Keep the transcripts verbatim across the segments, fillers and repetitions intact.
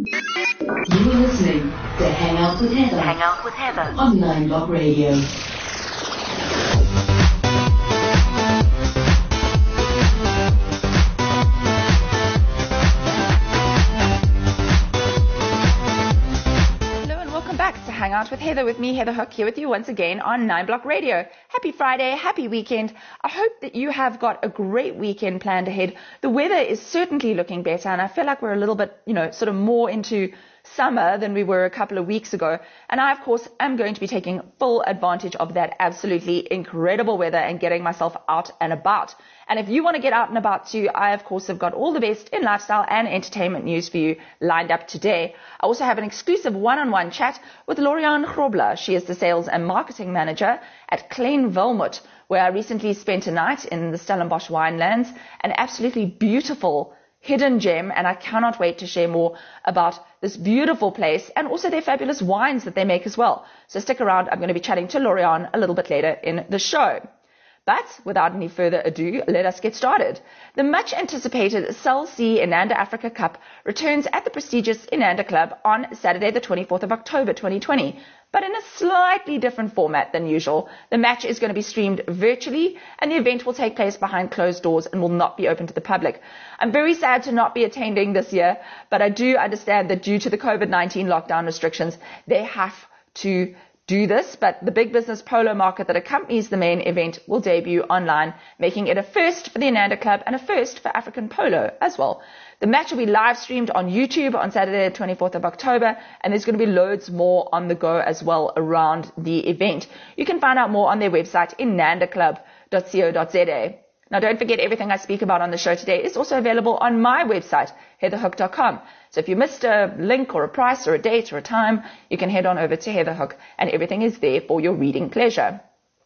You are listening to Hang Out with Heather. Hang Out with Heather on Nine Block Radio. Hang Out with Heather, with me, Heather Hook, here with you once again on Nine Block Radio. Happy Friday, happy weekend. I hope that you have got a great weekend planned ahead. The weather is certainly looking better, and I feel like we're a little bit, you know, sort of more into summer than we were a couple of weeks ago. And I, of course, am going to be taking full advantage of that absolutely incredible weather and getting myself out and about. And if you want to get out and about too, I, of course, have got all the best in lifestyle and entertainment news for you lined up today. I also have an exclusive one-on-one chat with Lorianne Grobler. She is the sales and marketing manager at Klein Wilmot, where I recently spent a night in the Stellenbosch winelands, an absolutely beautiful hidden gem, and I cannot wait to share more about this beautiful place and also their fabulous wines that they make as well. So stick around. I'm going to be chatting to Lorianne a little bit later in the show. But without any further ado, let us get started. The much anticipated Cell C Inanda Africa Cup returns at the prestigious Inanda Club on Saturday the twenty-fourth of October twenty twenty. But in a slightly different format than usual. The match is going to be streamed virtually, and the event will take place behind closed doors and will not be open to the public. I'm very sad to not be attending this year, but I do understand that due to the COVID nineteen lockdown restrictions, they have to do this. But the big business polo market that accompanies the main event will debut online, making it a first for the Inanda Club and a first for African polo as well. The match will be live streamed on YouTube on Saturday the twenty-fourth of October, and there's going to be loads more on the go as well around the event. You can find out more on their website, inanda club dot co dot za. Now, don't forget, everything I speak about on the show today is also available on my website, heather hook dot com. So if you missed a link or a price or a date or a time, you can head on over to Heatherhook, and everything is there for your reading pleasure.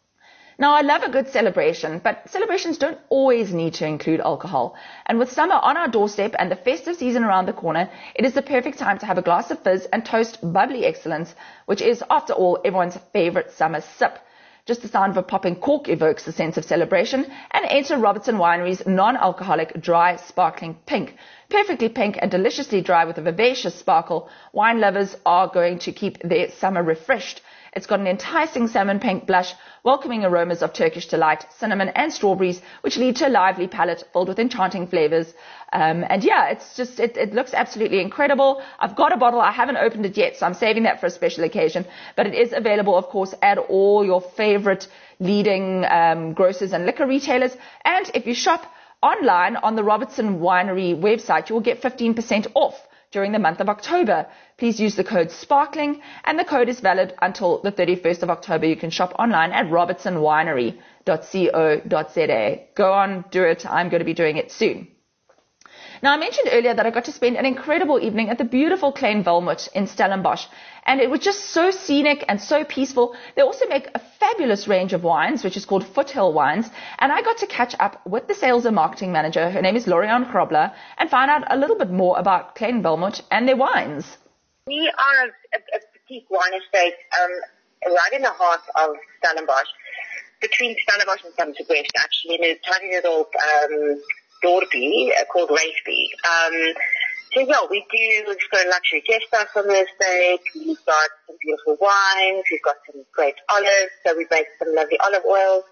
Now, I love a good celebration, but celebrations don't always need to include alcohol. And with summer on our doorstep and the festive season around the corner, it is the perfect time to have a glass of fizz and toast bubbly excellence, which is, after all, everyone's favorite summer sip. Just the sound of a popping cork evokes a sense of celebration, and enter Robertson Winery's non-alcoholic dry sparkling pink. Perfectly pink and deliciously dry with a vivacious sparkle, wine lovers are going to keep their summer refreshed. It's got an enticing salmon pink blush, welcoming aromas of Turkish delight, cinnamon and strawberries, which lead to a lively palette filled with enchanting flavors. Um, and yeah, it's just, it, it looks absolutely incredible. I've got a bottle. I haven't opened it yet, so I'm saving that for a special occasion. But it is available, of course, at all your favorite leading um, grocers and liquor retailers. And if you shop online on the Robertson Winery website, you will get fifteen percent off during the month of October. Please use the code SPARKLING, and the code is valid until the thirty-first of October. You can shop online at robertson winery dot co dot za. Go on, do it. I'm going to be doing it soon. Now, I mentioned earlier that I got to spend an incredible evening at the beautiful Klein Wilmot in Stellenbosch, and it was just so scenic and so peaceful. They also make a fabulous range of wines, which is called Foothill Wines, and I got to catch up with the sales and marketing manager. Her name is Lorianne Grobler, and find out a little bit more about Klein Wilmot and their wines. We are a, a boutique wine estate um, right in the heart of Stellenbosch, between Stellenbosch and Somerset actually, in a tiny little um, dorpy uh, called Raceby. Um, so yeah, we do, we've got a luxury guest house on the estate, we've got some beautiful wines, we've got some great olives, so we make some lovely olive oils.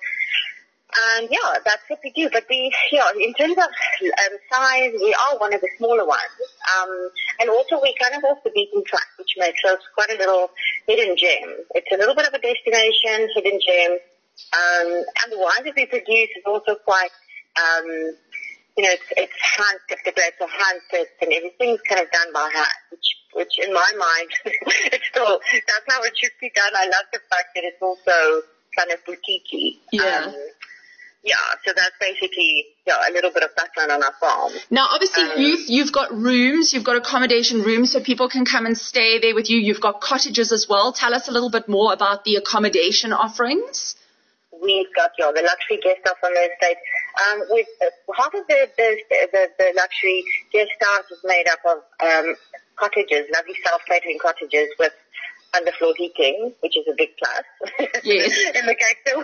And yeah, that's what we do. But we, yeah, in terms of um, size, we are one of the smaller ones. Um, and also we kind of off the beaten track, which makes us quite a little hidden gem. It's a little bit of a destination, hidden gem. Um, and the wine that we produce is also quite, um, you know, it's, it's hand-picked, the grapes are hand-picked, and everything's kind of done by hand, which, which in my mind, it's still, that's how it should be done. I love the fact that it's also kind of boutique-y. Yeah. Um, Yeah, so that's basically yeah, a little bit of background on our farm. Now, obviously, um, you've, you've got rooms, you've got accommodation rooms, so people can come and stay there with you. You've got cottages as well. Tell us a little bit more about the accommodation offerings. We've got yeah, the luxury guest house on the estate. Um, with uh, half of the, the the the luxury guest house is made up of um, cottages, lovely self-catering cottages with underfloor heating, which is a big plus. Yes. In the Cape Town.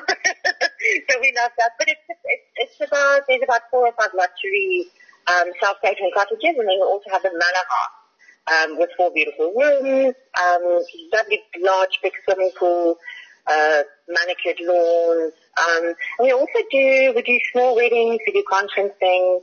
So we love that. But it's, it's, it's about, there's about four or five luxury um, self-catering cottages, and then we also have the manor house, um, with four beautiful rooms, um, lovely large big swimming pool, uh, manicured lawns. Um, and we also do, we do small weddings, we do conferencing.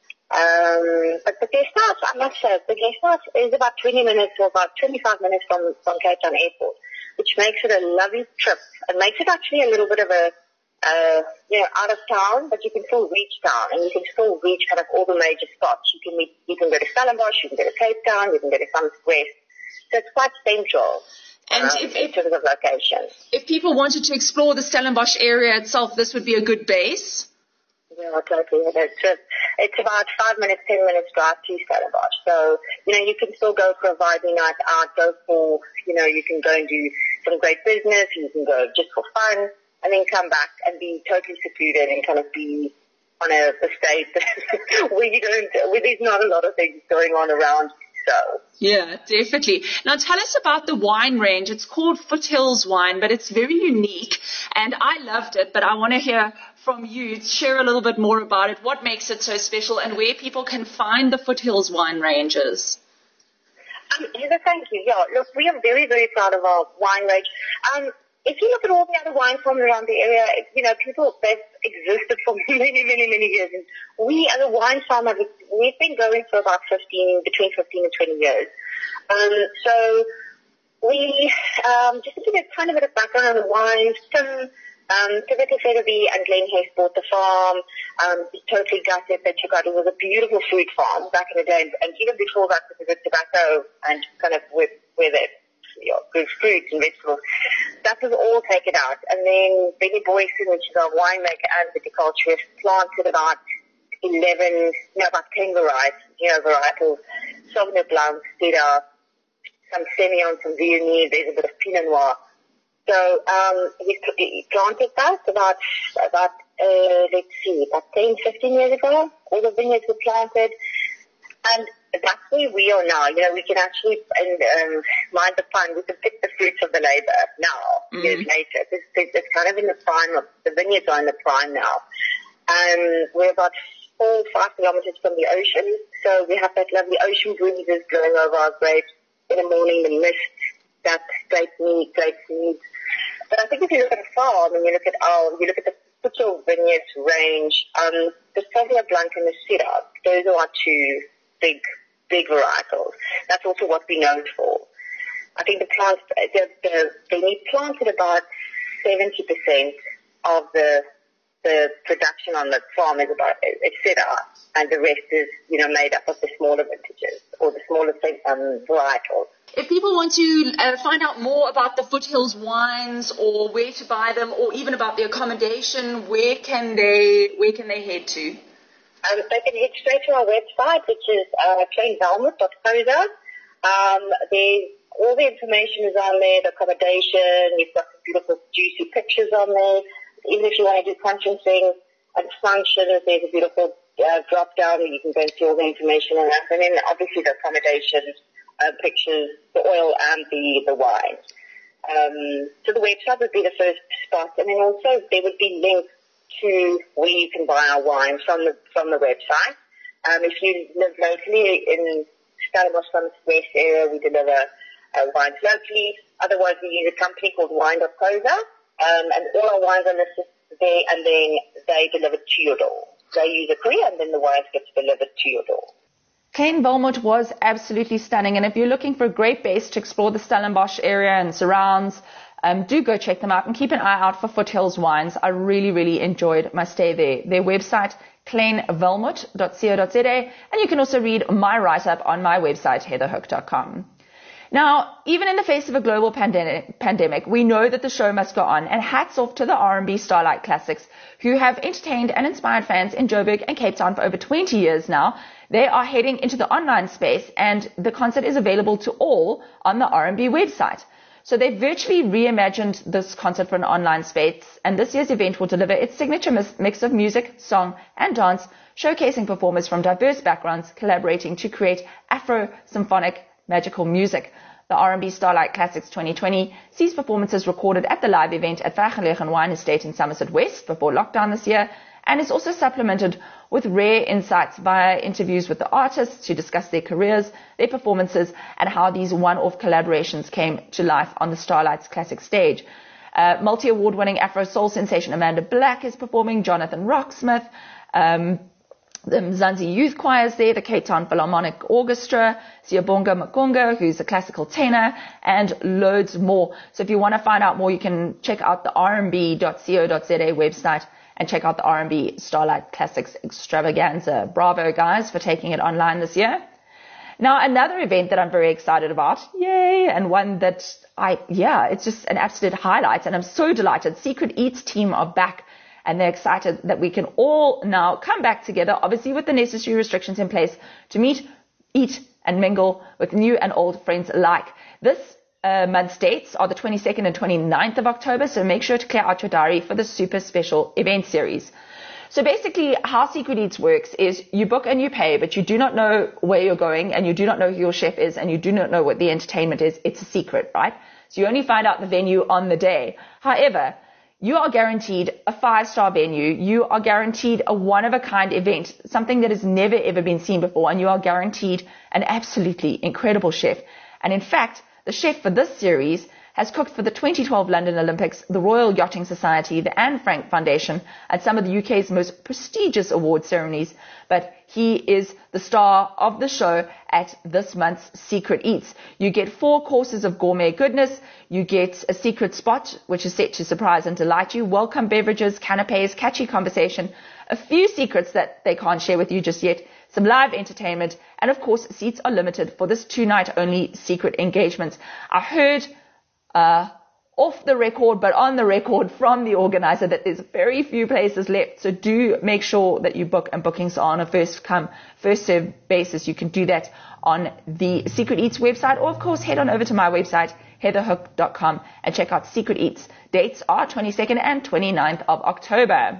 Um, but the guest house, I must say, the guest house is about twenty minutes or about twenty-five minutes from, from Cape Town Airport, which makes it a lovely trip. It makes it actually a little bit of a, uh, you know, out of town, but you can still reach town and you can still reach kind of all the major spots. You can meet, you can go to Stellenbosch, you can go to Cape Town, you can go to Summit West. So it's quite central. And um, if, in terms of location. If people wanted to explore the Stellenbosch area itself, this would be a good base. Yeah, totally. It's, just, it's about five minutes, ten minutes drive to Stellenbosch. So, you know, you can still go for a vibey night out, go for, you know, you can go and do some great business, you can go just for fun, and then come back and be totally secluded and kind of be on a estate where you don't, where there's not a lot of things going on around. So. Yeah, definitely. Now tell us about the wine range. It's called Foothills Wine, but it's very unique, and I loved it, but I want to hear from you. Share a little bit more about it. What makes it so special and where people can find the Foothills Wine ranges? Um, Heather, thank you. Yeah, look, we are very, very proud of our wine range. Um, if you look at all the other wine farms around the area, you know, people, they've existed for many, many, many years. And we, as a wine farm, have, we've been going for about fifteen, between fifteen and twenty years. Um, so we, um, just to give you kind of a bit of background on the wines, Tim, um, Timothy Featherby and Glenn Hess bought the farm. Um, he's totally gutted. They took out, it was a beautiful fruit farm back in the day. And, and even before that, with the tobacco and kind of with, with it. You know, good fruits and vegetables. That was all taken out. And then Benny Boyson, which is our winemaker and viticulturist, planted about eleven, no, about ten varieties, you know, varietals, Sauvignon Blanc, Cedar, some Semillon, some Viognier, there's a bit of Pinot Noir. So, um, he, he planted that about, about, uh, let's see, about ten, fifteen years ago. All the vineyards were planted. And that's where we are now. You know, we can actually, and um, mind the pun, we can pick the fruits of the labor now, mm-hmm. years later. It's, it's kind of in the prime of, the vineyards are in the prime now. And we're about four, five kilometers from the ocean. So we have that lovely ocean breezes blowing over our grapes. In the morning, the mist, that grape meat, grape seeds. But I think if you look at a farm and you look at our, you look at the Foothills Vineyards range, um, the Sauvignon Blanc and the Cedar, those are our two big, big varietals. That's also what we're known for. I think the plants, the, the, they need planted about seventy percent of the, the production on the farm is about, it's cedar, and the rest is, you know, made up of the smaller vintages or the smaller, um, varietals. If people want to uh, find out more about the Foothills wines or where to buy them or even about the accommodation, where can they, where can they head to? Um, they can head straight to our website, which is uh, klein velmoed dot co dot za. Um, there's, all the information is on there, the accommodation, you've got some beautiful juicy pictures on there. Even if you want to do conferencing and functions, there's a beautiful uh, drop down where you can go and see all the information on that. And then obviously the accommodation, uh, pictures, the oil and the, the wine. Um, so the website would be the first spot. And then also there would be links to where you can buy our wine from the from the website. Um, if you live locally in Stellenbosch, Summit West area, we deliver uh, wines locally. Otherwise, we use a company called wine dot co dot za, um, and all our wines are listed there, and then they deliver to your door. They use a courier, and then the wines get delivered to your door. Klein Velmoed was absolutely stunning, and if you're looking for a great base to explore the Stellenbosch area and surrounds, Um, do go check them out and keep an eye out for Foothills Wines. I really, really enjoyed my stay there. Their website, klein velmoed dot co dot za, and you can also read my write-up on my website, heather hook dot com. Now, even in the face of a global pandemic, pandemic, we know that the show must go on, and hats off to the R and B Starlight Classics, who have entertained and inspired fans in Joburg and Cape Town for over twenty years now. They are heading into the online space, and the concert is available to all on the R and B website. So they've virtually reimagined this concert for an online space, and this year's event will deliver its signature mix of music, song, and dance, showcasing performers from diverse backgrounds collaborating to create Afro-symphonic magical music. The R and B Starlight Classics twenty twenty sees performances recorded at the live event at Vergelegen Wine Estate in Somerset West before lockdown this year, and is also supplemented with rare insights via interviews with the artists to discuss their careers, their performances, and how these one-off collaborations came to life on the Starlight's classic stage. Uh, multi-award-winning Afro soul sensation Amanda Black is performing, Jonathan Rocksmith, um, the Mzansi Youth Choir is there, the Cape Town Philharmonic Orchestra, Siyabonga Makunga, who's a classical tenor, and loads more. So if you want to find out more, you can check out the r m b dot co dot z a website and check out the R and B Starlight Classics Extravaganza. Bravo, guys, for taking it online this year. Now, another event that I'm very excited about, yay, and one that I, yeah, it's just an absolute highlight, and I'm so delighted. Secret Eats team are back, and they're excited that we can all now come back together, obviously with the necessary restrictions in place, to meet, eat, and mingle with new and old friends alike. This uh, month's dates are the twenty-second and twenty-ninth of October, so make sure to clear out your diary for the super special event series. So basically, how Secret Eats works is you book and you pay, but you do not know where you're going, and you do not know who your chef is, and you do not know what the entertainment is. It's a secret, right? So you only find out the venue on the day. However, you are guaranteed a five-star venue. You are guaranteed a one-of-a-kind event, something that has never, ever been seen before, and you are guaranteed an absolutely incredible chef. And in fact, the chef for this series has cooked for the twenty twelve London Olympics, the Royal Yachting Society, the Anne Frank Foundation, and some of the U K's most prestigious award ceremonies. But he is the star of the show at this month's Secret Eats. You get four courses of gourmet goodness. You get a secret spot, which is set to surprise and delight you, welcome beverages, canapes, catchy conversation, a few secrets that they can't share with you just yet, some live entertainment, and of course, seats are limited for this two-night only secret engagement. I heard Uh, off the record, but on the record from the organizer that there's very few places left. So do make sure that you book, and bookings are on a first come, first served basis. You can do that on the Secret Eats website, or of course head on over to my website, heather hook dot com, and check out Secret Eats. Dates are twenty-second and twenty-ninth of October.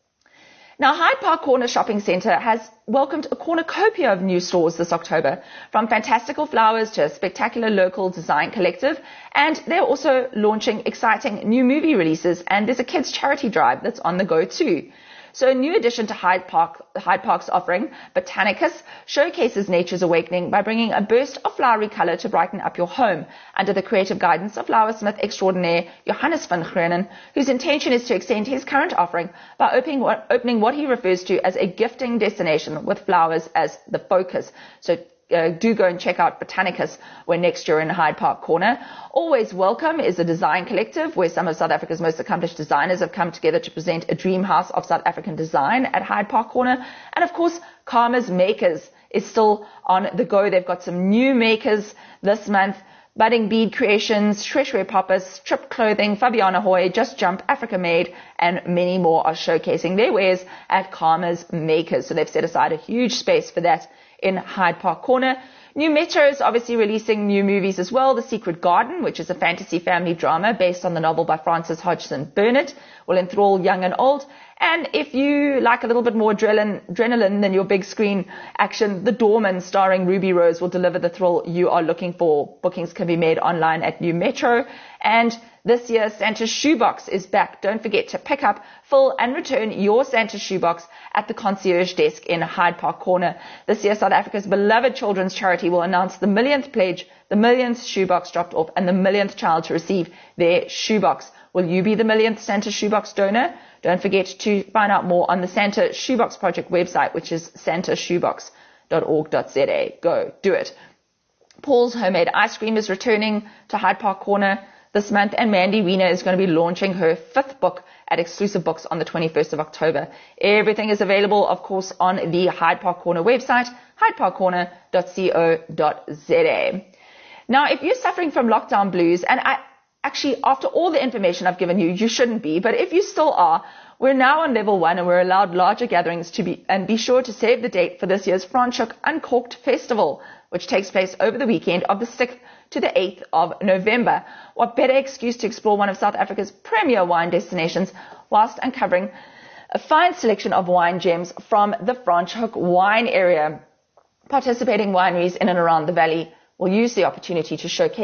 Now, Hyde Park Corner Shopping Centre has welcomed a cornucopia of new stores this October, from fantastical flowers to a spectacular local design collective, and they're also launching exciting new movie releases, and there's a kids charity drive that's on the go too. So a new addition to Hyde Park, Hyde Park's offering, Botanicus, showcases nature's awakening by bringing a burst of flowery colour to brighten up your home, under the creative guidance of flowersmith extraordinaire Johannes van Greunen, whose intention is to extend his current offering by opening what, opening what he refers to as a gifting destination with flowers as the focus. So Uh, do go and check out Botanicus when next you're in Hyde Park Corner. Always Welcome is a design collective where some of South Africa's most accomplished designers have come together to present a dream house of South African design at Hyde Park Corner. And of course, Karma's Makers is still on the go. They've got some new makers this month. Budding Bead Creations, Shreshwe Poppers, Trip Clothing, Fabiana Hoy, Just Jump, Africa Made, and many more are showcasing their wares at Karma's Makers. So they've set aside a huge space for that in Hyde Park Corner. New Metro is obviously releasing new movies as well. The Secret Garden, which is a fantasy family drama based on the novel by Frances Hodgson Burnett, will enthrall young and old. And if you like a little bit more adrenaline, adrenaline than your big screen action, The Doorman, starring Ruby Rose, will deliver the thrill you are looking for. Bookings can be made online at New Metro. And this year, Santa's Shoebox is back. Don't forget to pick up, fill, and return your Santa's Shoebox at the concierge desk in Hyde Park Corner. This year, South Africa's beloved children's charity will announce the millionth pledge, the millionth shoebox dropped off, and the millionth child to receive their shoebox. Will you be the millionth Santa Shoebox donor? Don't forget to find out more on the Santa Shoebox Project website, which is santa shoebox dot org dot z a. Go, do it. Paul's Homemade Ice Cream is returning to Hyde Park Corner this month, and Mandy Wiener is going to be launching her fifth book at Exclusive Books on the twenty-first of October. Everything is available, of course, on the Hyde Park Corner website, hyde park corner dot co dot z a. Now, if you're suffering from lockdown blues, and I actually, after all the information I've given you, you shouldn't be, but if you still are, we're now on level one, and we're allowed larger gatherings to be, and be sure to save the date for this year's Franschhoek Uncorked Festival, which takes place over the weekend of the sixth to the eighth of November. What better excuse to explore one of South Africa's premier wine destinations whilst uncovering a fine selection of wine gems from the Franschhoek wine area. Participating wineries in and around the valley will use the opportunity to showcase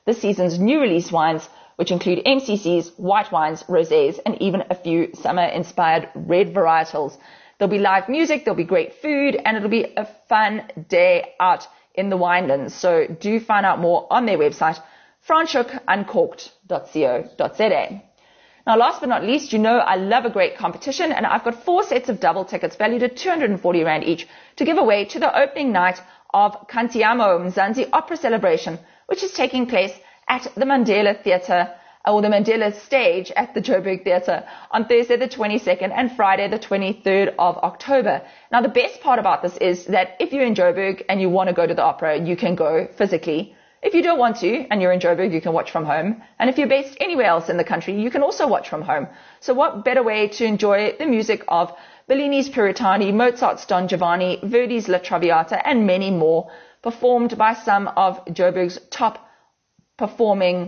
this season's new release wines, which include M C Cs, white wines, rosés, and even a few summer-inspired red varietals. There'll be live music, there'll be great food, and it'll be a fun day out in the winelands. So do find out more on their website, franschhoek uncorked dot co dot za. Now, last but not least, you know I love a great competition, and I've got four sets of double tickets valued at two hundred forty rand each to give away to the opening night of Cantiamo Mzansi Opera Celebration, which is taking place at the Mandela Theatre, or the Mandela Stage at the Joburg Theatre on Thursday the twenty-second and Friday the twenty-third of October. Now, the best part about this is that if you're in Joburg and you want to go to the opera, you can go physically. If you don't want to and you're in Joburg, you can watch from home. And if you're based anywhere else in the country, you can also watch from home. So what better way to enjoy the music of Bellini's Puritani, Mozart's Don Giovanni, Verdi's La Traviata, and many more, performed by some of Joburg's top performing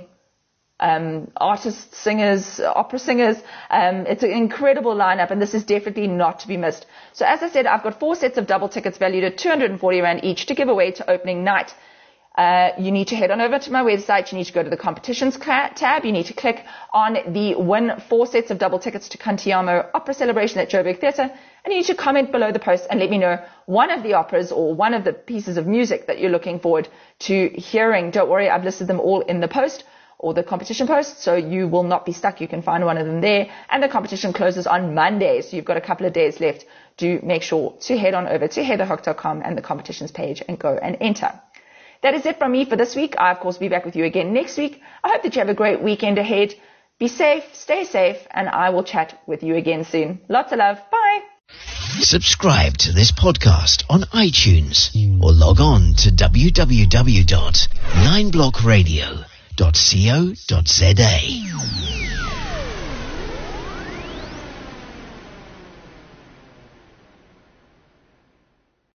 um, artists, singers, opera singers. Um, it's an incredible lineup, and this is definitely not to be missed. So as I said, I've got four sets of double tickets valued at two hundred forty rand each to give away to opening night. Uh, you need to head on over to my website. You need to go to the competitions tab. You need to click on the win four sets of double tickets to Cantiamo Opera Celebration at Joburg Theatre. And you need to comment below the post and let me know one of the operas or one of the pieces of music that you're looking forward to hearing. Don't worry, I've listed them all in the post or the competition post, so you will not be stuck. You can find one of them there. And the competition closes on Monday, so you've got a couple of days left. Do make sure to head on over to heather hook dot com and the competitions page and go and enter. That is it from me for this week. I, of course, will be back with you again next week. I hope that you have a great weekend ahead. Be safe, stay safe, and I will chat with you again soon. Lots of love. Bye. Subscribe to this podcast on iTunes or log on to w w w dot nine block radio dot co dot za.